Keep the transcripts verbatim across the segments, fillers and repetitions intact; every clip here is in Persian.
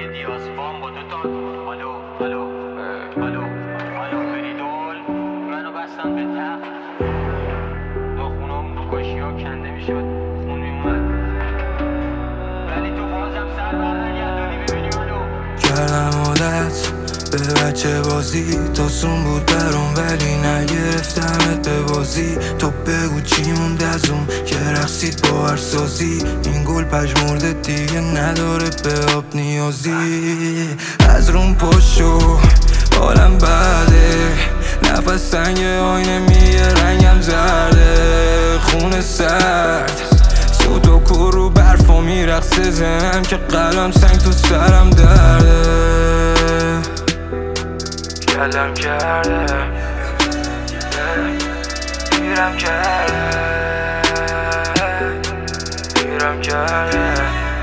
دیاز فام با دو تا الو الو الو الو بریدول منو بستن به تخت ناخونام رو کاشی ها کنده میشد خون میومد ولی تو بازم سر برنگردانی ببینی منو کردم عادت به بچه بازی تا سون بود برام ولی نگرفتمت به بازی. تو بگو چی موند از اون که رقصید با هر سازی. این گل پژمرده دیگه نداره به آب نیازی. از روم پاشو حالم بده نفس سنگ آینه میگه رنگم زرده. خون سرد سوت و کور رو برفا میرقصه زنم که قلم سنگ تو سرم درده. کلم کرده گیرم کرده گیرم کرده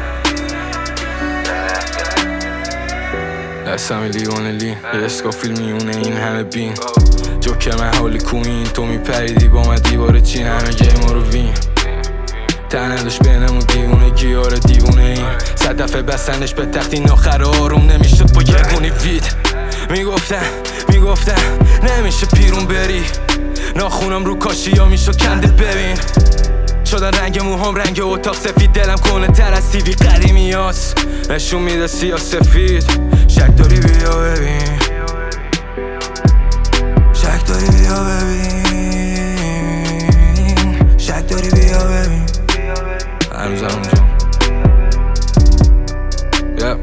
دستم لیوان لی یه اسکافیل میونه این همه بین جوکر من حالی کوین تو میپریدی با من دیوار چین همه گیما رو وین تنهدش بینمون دیوونه گیاره دیوونه این صد دفعه بستنش به تخت این آخر آروم نمیشد با یه گونی وید. میگفتن میگفتن نمیشه پیرون بری ناخونم رو کاشی یا میشو کنده ببین شدن رنگ موهام رنگ اتاق سفید دلم کنه تر از تیوی قدیمی هاست نشون میده سیاه سفید. شک داری بیا ببین شک داری بیا ببین شک داری بیا ببین هنوزم اونجا yeah.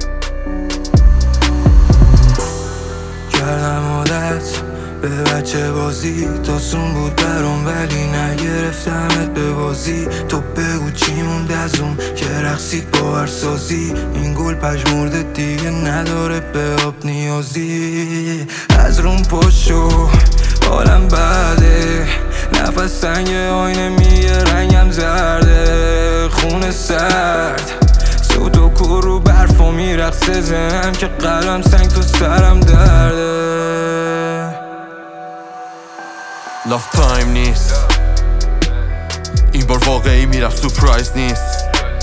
کردم عادت به بچه بازی تا سون بود برام ولی نگرفتمت به بازی. تو بگو چی موند از اون که رقصید با هر سازی. این گل پژمرده دیگه نداره به آب نیازی. از روم پاشو حالم بده نفس سنگ آینه میگه رنگم زرده. خون سرد سوت و کور رو برفا میرقصه زنم که قلم سنگ تو سرم درده. لاف تایم نیست این بار واقعی میرفت سورپرایز نیست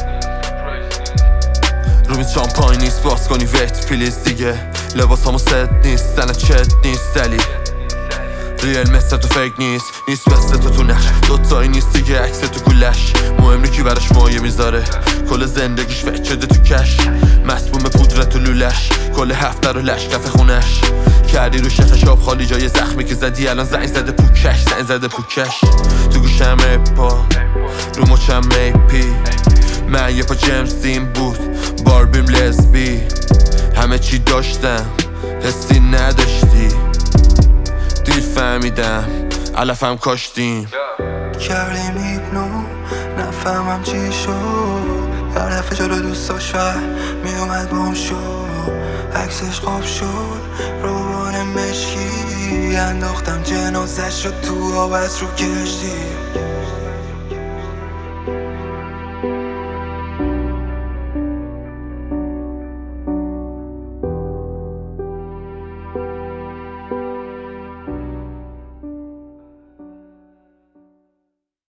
رو میز شامپاین نیست باز کنی ویت پلیز دیگه لباس همو ست نیست زنه چت نیست دلی ریل مثل تو فیک نیست نیست مثل تو تو نش دوتایی نیست دیگه عکس تو گولش مهم نی کی براش مایه میذاره کل زندگیش فکر شده تو کش مسموم پودر تو لولش کل هفته رو لش کف خونش کردی رو شخش آب خالی جای زخمی که زدی الان زنگ زده پوکش زنگ زده پوکش تو گوشم اپا رو مچم میپی من یه پا جیمز دین بود باربیم لزبی همه چی داشتم حسی نداشتی دیر فهمیدم علفم کاشتیم کردیم هیپنو نفهمم چی شد هر دفعه جلو دوستاش فر میومد بام شد عکسش خواب شد روبان مشکی انداختم جنازش شد تو آب از رو کشتی.